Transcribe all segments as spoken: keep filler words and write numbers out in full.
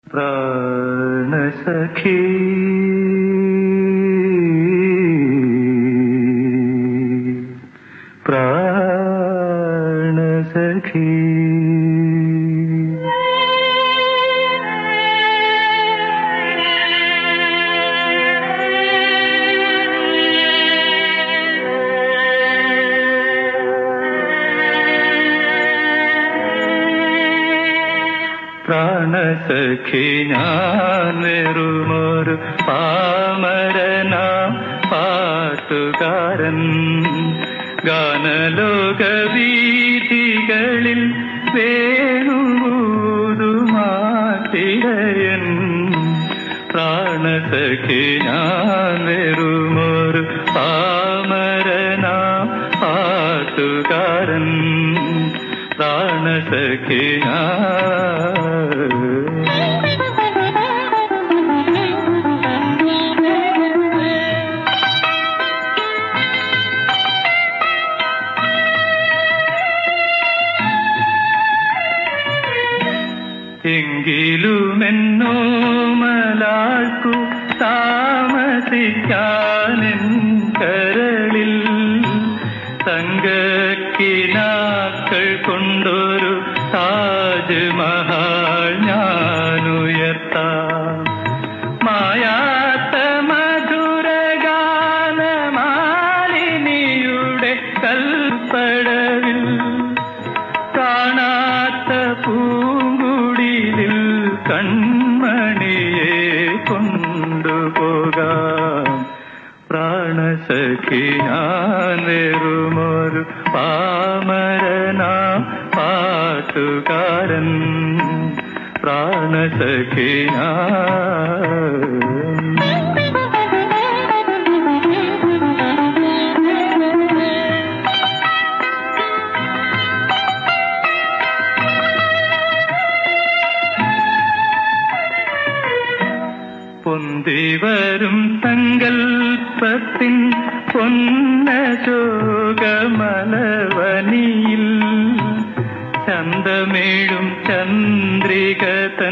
പ്രാണസഖി പ്രാണസഖി പ്രാണസഖി ഞാൻ വെറുമൊരു പാമരനാം പാട്ടുകാരൻ, ഗാനലോകവീഥികളിൽ വേണുമാട്ടിടയൻ. പ്രാണസഖി ഞാൻ വെറുമൊരു പാമരനാം പാട്ടുകാരൻ, പ്രാണസഖി എങ്കിലുമെന്നോ മലാൾക്കു താമസിക്കാനെൻ കരളിൽ തങ്കക്കിനാക്കൾ കൊണ്ടൊരു താജ്മഹൽ ഞാനുയർത്താം. മായാത്ത മധുരഗാനമാലിനിയുടെ കൽപ്പടവിൽ കാണാത്ത പൂങ്കുടിലിൽ കൺമണിയെ കൊണ്ടുപോകാം. പ്രാണസഖി ഞാൻ വെറുമൊരു പാമരനാം പാട്ടുകാരൻ, പ്രാണസഖി പൊന്തിവരും സങ്കൽപ്പത്തിൻ പൊന്നശോകമലവനിയിൽ ചന്തമേഴും ചന്ദ്രികതൻ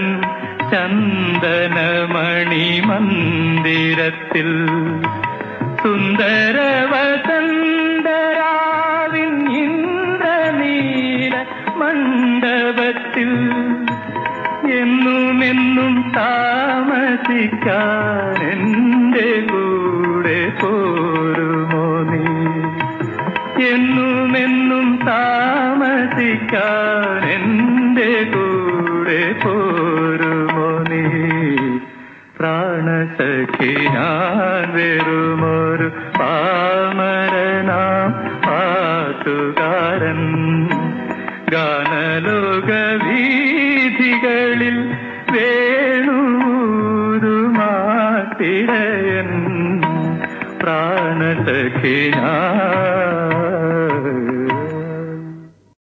ചന്ദനമണി മന്ദിരത്തിൽ സുന്ദര വസന്തരാവിൻ ഇന്ദ്രനീല മണ്ഡപത്തിൽ എന്നുമെന്നും താമസിക്കാൻ എന്റെ കൂടെ പോരുമോ നീ? എന്നുമെന്നും താമസിക്കാൻ എന്റെ കൂടെ പോരുമോ നീ? പ്രാണസഖി ഞാൻ വെറുമൊരു പാമരനാം പാട്ടുകാരൻ, ഗാനലോകവീഥികളിൽ വേണുമാട്ടിടയൻ. പ്രാണസഖി